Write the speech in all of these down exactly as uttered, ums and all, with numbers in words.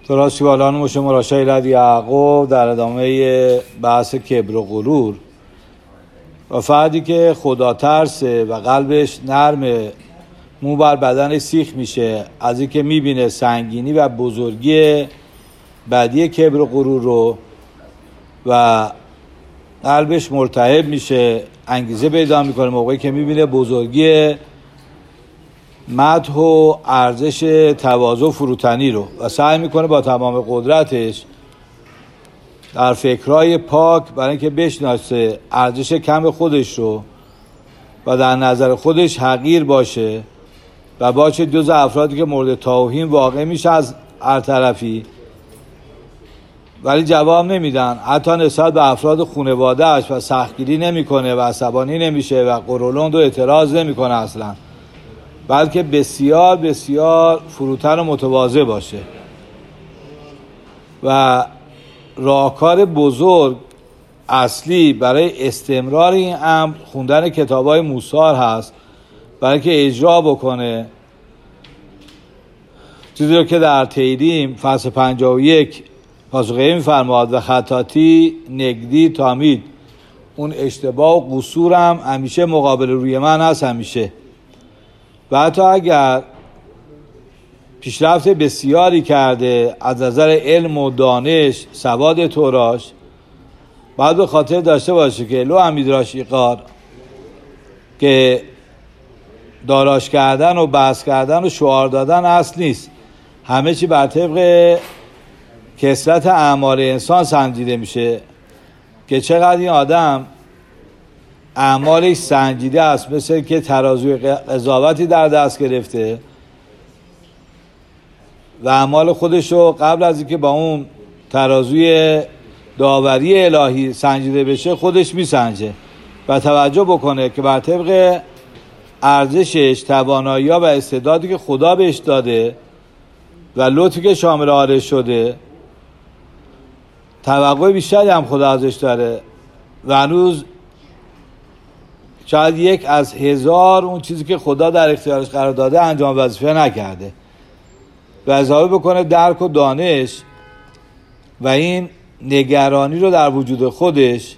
تراشیوالان مشه مراشای لد یعقوب در ادامه بحث کبر و غرور و فردی که خدا ترسه و قلبش نرمه، مو بر بدنش سیخ میشه از این که میبینه سنگینی و بزرگی بدی کبر و غرور رو و قلبش مرتعب میشه، انگیزه پیدا میکنه موقعی که میبینه بزرگی مدح و ارزش تواضع و فروتنی رو و سعی میکنه با تمام قدرتش در فکرهای پاک برای اینکه بشناسه ارزش کم خودش رو و در نظر خودش حقیر باشه و باشه جز افرادی که مورد توهین واقع میشه از هر طرفی، ولی جواب نمیدن. حتی نسبت به افراد خانواده‌اش و سختگیری نمیکنه و عصبانی نمیشه و قرولند و اعتراض نمیکنه اصلا، بلکه بسیار بسیار فروتن و متواضع باشه. و راهکار بزرگ اصلی برای استمرار این امر خوندن کتاب‌های موسی هست، برای که اجرا بکنه چیزی رو که در تیریم فصل پنجاه و یک پاسخی می‌فرماد و خطاطی نگدی تامید، اون اشتباه و قصورم همیشه مقابل روی من هست همیشه. و حتی اگر پیشرفت بسیاری کرده از نظر علم و دانش سواد توراش، باید به خاطر داشته باشه که لو امیدراش ایقار که داراش کردن و بحث کردن و شعار دادن اصل نیست، همه چی بر طبق کثرت اعمال انسان سنجیده میشه که چقدر این آدم اعمالش سنجیده است، مثل که ترازوی قضاوتی در دست گرفته و اعمال خودش رو قبل از اینکه با اون ترازوی داوری الهی سنجیده بشه خودش میسنجه و توجه بکنه که بر طبق ارزشش، توانایی‌ها و استعدادی که خدا بهش داده و لطفی که شامل حالش شده، توقع بیشتری هم خدا ازش داره و هنوز شاید یک از هزار اون چیزی که خدا در اختیارش قرار داده انجام وظیفه نکرده و اضافه بکنه درک و دانش و این نگرانی رو در وجود خودش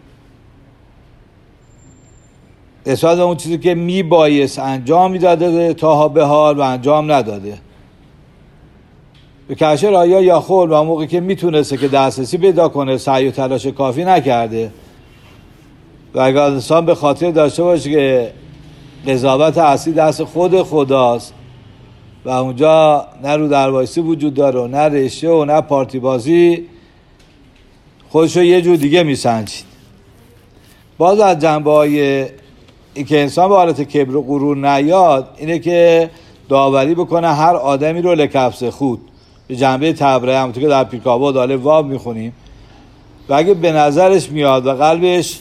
نسبت به اون چیزی که میبایست انجام میداده تا به حال و انجام نداده. به کشر آیا یا خول و موقعی که میتونسته که دسترسی پیدا کنه سعی و تلاش کافی نکرده و اگر انسان به خاطر داشته باشه که قضاوت اصلی دست خود خداست و اونجا نه رو دروایسی وجود داره و نه رشته و نه پارتی بازی، خودشو یه جور دیگه میسنجید. باز از جنبه های این که انسان به حالت کبر و غرور نیاد اینه که داوری بکنه هر آدمی رو لکفس خود به جنبه تبره، همونطور که در پیرکابا داله واب میخونیم، و اگه به نظرش میاد و قلبش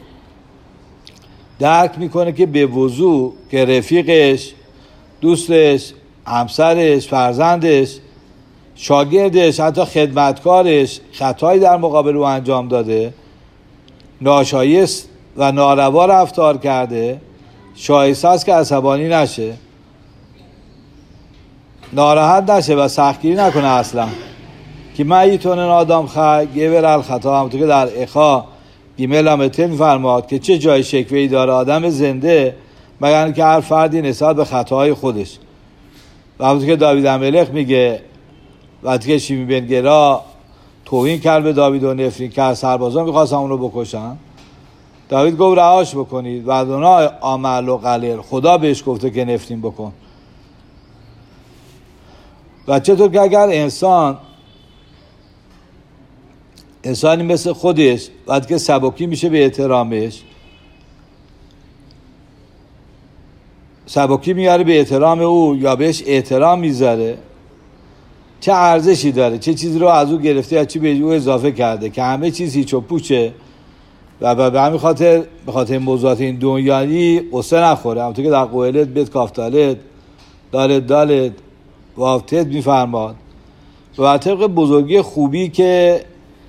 درک میکنه که به وضوح که رفیقش، دوستش، همسرش، فرزندش، شاگردش، حتی خدمتکارش خطایی در مقابل او انجام داده، ناشایست و ناروا رفتار کرده، شایسته است که عصبانی نشه، ناراحت نشه و سختگیری نکنه اصلا که من ایتون آدم خواهی گیور الخطا، همونطور که در اخا گیمل همته میفرماد که چه جای شکوهی داره آدم زنده مگر که هر فردی نسبت به خطاهای خودش. و همونطور که داوید الملک میگه وقتی که شیمی بن گرا توهین کرد به داوید و نفرین کرد، سربازان میخواستن اون رو بکشن، داوید گفت رهاش بکنید و اونا عمل و قلیل، خدا بهش گفته که نفرین بکن. و چطور که اگر انسان انسانی مثل خودش وقتی که سبکی میشه به احترامش، سبکی میاره به احترام او یا بهش احترام میذاره، چه ارزشی داره، چه چیزی رو از او گرفته یا چی به او اضافه کرده که همه چیز هیچ و پوچه و به همین خاطر به خاطر موضوعات این دنیایی قصه نخوره. همونطور که در قویلت بیت کافتالت دالت دالت وافتت میفرماد و طبق بزرگی خوبی که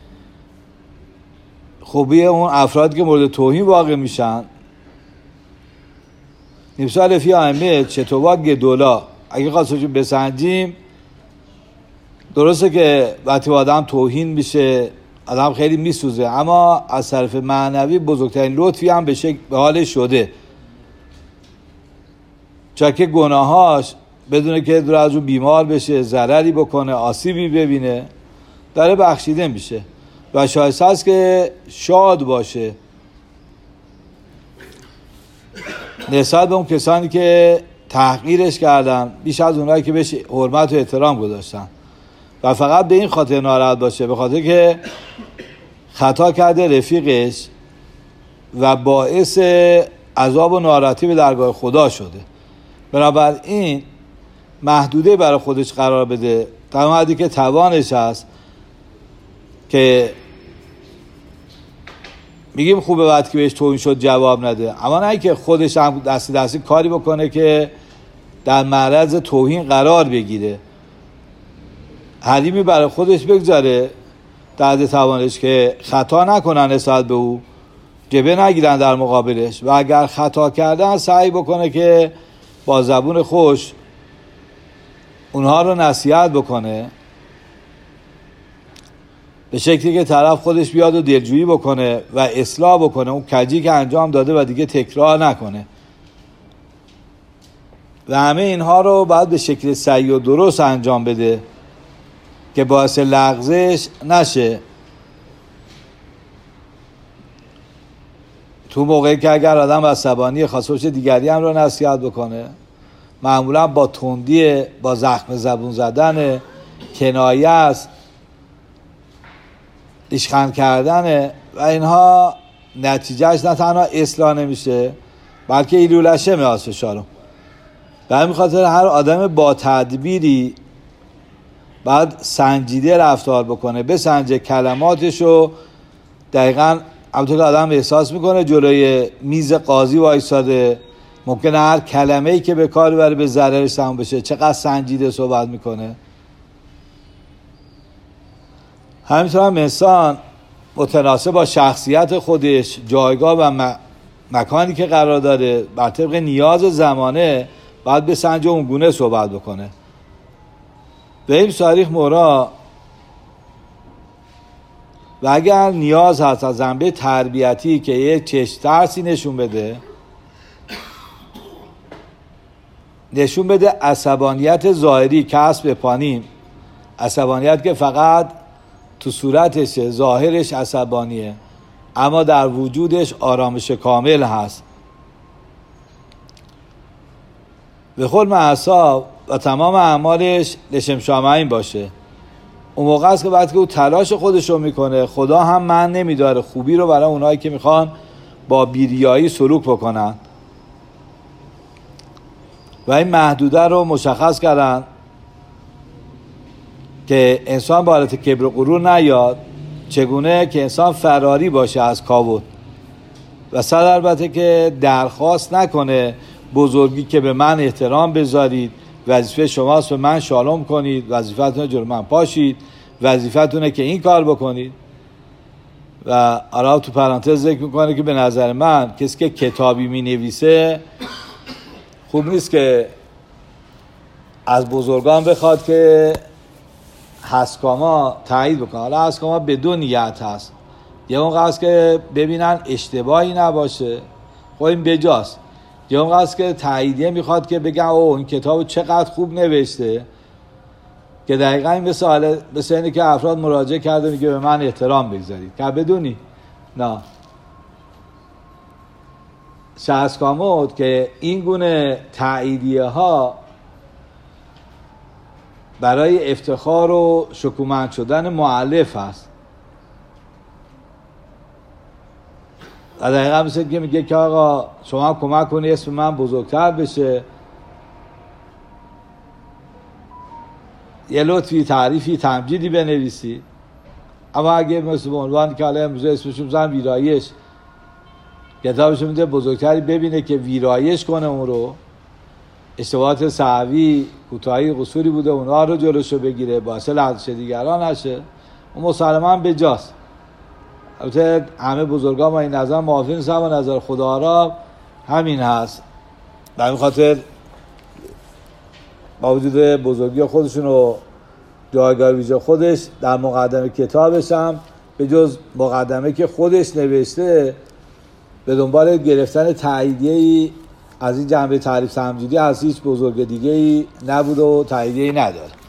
خوبی اون افرادی که مورد توهین واقع میشن، نمسال فی آمه چطور گدولا اگه خواستشون بسنجیم درسته که وقتی آدم توهین میشه آدم خیلی میسوزه، اما از طرف معنوی بزرگترین لطفی هم به شکل به حالش شده، چون که گناهاش بدونه که دور از اون بیمار بشه، ضرری بکنه، آسیبی ببینه، داره بخشیده میشه و شایسته است که شاد باشه نسبت به اون کسانی که تحقیرش کردن، بیش از اونایی که بهش حرمت و احترام گذاشتن، و فقط به این خاطر ناراحت باشه، به خاطر که خطا کرده رفیقش و باعث عذاب و ناراحتی به درگاه خدا شده. بنابراین محدوده برای خودش قرار بده تا حدی که توانش هست، که میگیم خوبه وقتی که بهش توهین شد جواب نده، اما نه که خودش هم دستی دستی کاری بکنه که در معرض توهین قرار بگیره. حلیمی برای خودش بگذاره در حد توانش که خطا نکنن نسبت به او، جبه نگیرن در مقابلش، و اگر خطا کردن سعی بکنه که با زبون خوش اونها رو نصیحت بکنه، به شکلی که طرف خودش بیاد و دلجویی بکنه و اصلاح بکنه اون کجی که انجام داده و دیگه تکرار نکنه. و همه اینها رو باید به شکل صحیح و درست انجام بده که باعث لغزش نشه. تو موقعی که اگر آدم عصبانی خاصه دیگری هم رو نصیحت بکنه، معمولا با تندی، با زخم زبون زدن، کنایه است، ریشخند کردن و اینها نتیجهش نه تنها اصلاح نمیشه بلکه ایلولشه میاد فشارو. به همین خاطر هر آدم با تدبیری باید سنجیده رفتار بکنه، بسنجه کلماتشو. دقیقاً همونطور که آدم احساس میکنه جلوی میز قاضی وایساده، ممکنه هر کلمه‌ای که به کار بره به ضررش تموم بشه، چقدر سنجیده صحبت میکنه. همینطور هم انسان متناسب با شخصیت خودش، جایگاه و م... مکانی که قرار داره، بر طبق نیاز زمانه باید به سنج اون گونه صحبت بکنه. به این تاریخ مورا و اگر نیاز هست از جنبه تربیتی که یک چشم ترسی نشون بده، نشون بده عصبانیت ظاهری کسب پانیم، عصبانیت که فقط تو صورتش ظاهرش عصبانیه اما در وجودش آرامش کامل هست، به خود معصاب و تمام اعمالش لشمشامعین باشه. اون موقع است که وقتی که او تلاش خودش رو میکنه، خدا هم من نمیداره خوبی رو برای اونایی که میخوان با بیریایی سلوک بکنن. و این محدوده رو مشخص کردن که انسان با حالت کبر و غرور نیاد، چگونه که انسان فراری باشه از کاوت، و صد البته که درخواست نکنه بزرگی که به من احترام بذارید، وظیفه شماست به من شالوم کنید، وظیفتونه جلو من پاشید، وظیفتونه که این کار بکنید. و آراب تو پرانتز ذکر میکنه که به نظر من کسی که کتابی می نویسه خوب نیست که از بزرگان بخواد که حسکاما تایید بکنه. حالا حسکاما بدون نیت هست، یه اون قصد که ببینن اشتباهی نباشه، خب این بجاست. یه اون قصد که تاییدیه میخواد که بگن اوه این کتاب چقدر خوب نوشته، که دقیقا این مثل مثل اینه که افراد مراجعه کرده میگه به من احترام بگذارید، که بدونی نه شهسکامود که این گونه تاییدیه ها برای افتخار و شکومند شدن مؤلف هست. و دقیقا مثل که میگه که آقا شما کمک کنی اسم من بزرگتر بشه، یه لطفی تعریفی تمجیدی بنویسی، اما اگه مثل به عنوان که حالا امروز اسمشو بزن ویرایش، کتابشو میده بزرگتری ببینه که ویرایش کنه اون رو، اشتباهات سهوی کوتاهی قصوری بوده اونها رو جلوشو بگیره، باعث لغزش دیگران نشه، اون مسلماً بجاست. البته همه بزرگان با این نظر موافق نیستن و نظر خدا را همین هست. به همین خاطر با وجود بزرگی خودشون رو جایگاه ویژه خودش در مقدمه کتابش هم به جز مقدمه که خودش نوشته به دنبال گرفتن تاییدیه‌ای از این جنبه تعریف تمجیدی از هیچ بزرگ دیگه‌ای نبود و تاییدیه‌ای نداره.